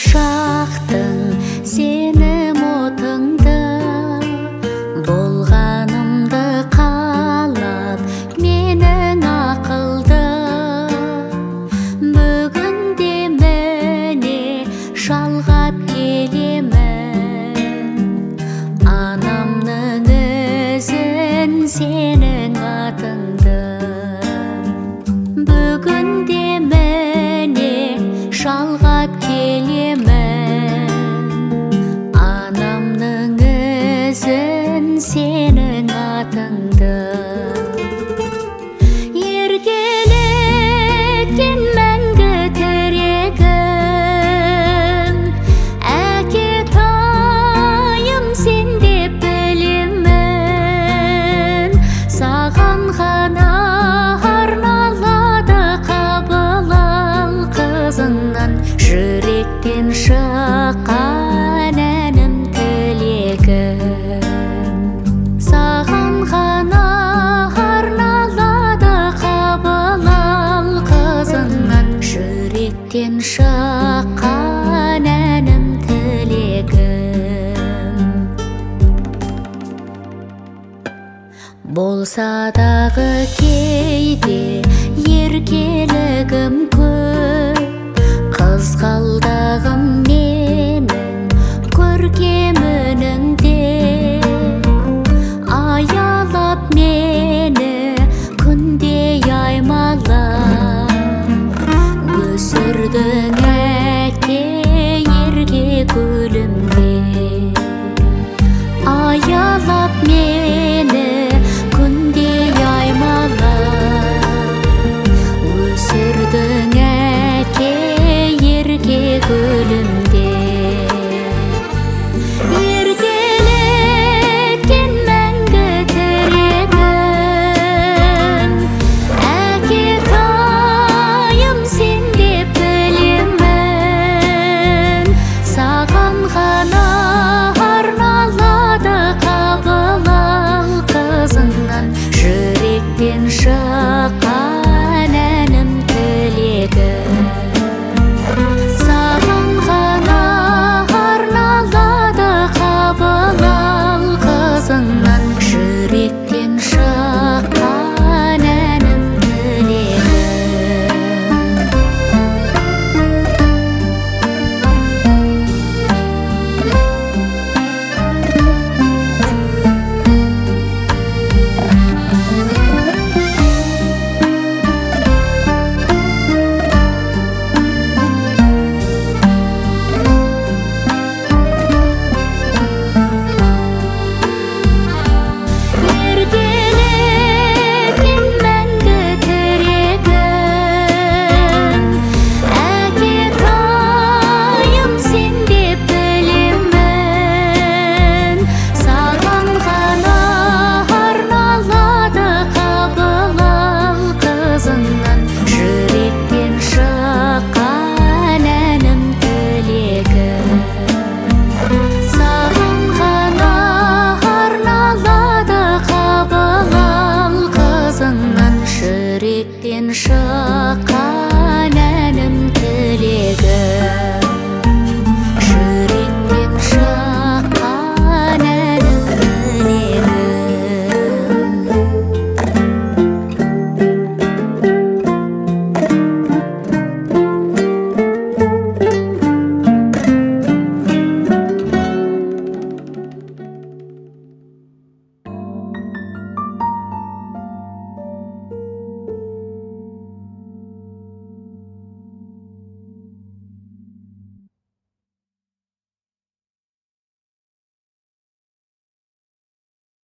жақтың сенің отыңды, болғанымды қалап менің ақылды. Бүгінде міне жалғап келемін анамның өзін, сенің атыңды. Бүгінде міне жалғап келемін анамның өзін, сенің атыңды. Еркелеткен мәңгі тірегім, әкетайым сен деп білемін. Саған ғана арналады қабыл ал қызыңнан, жүректен шыққан әнім тілегім. Саған ғана арналады қабыл ал қызыңнан, жүректен шыққан әнім тілегім. Болса дағы кейде еркелігім көп, қызғалдағым менің көркем үніңде. Аялап мені күнде аймалап, өсірдің әке ерке гүлімде. Аялап мені күнде аймалап, өсірдің әке ерке гүлімде.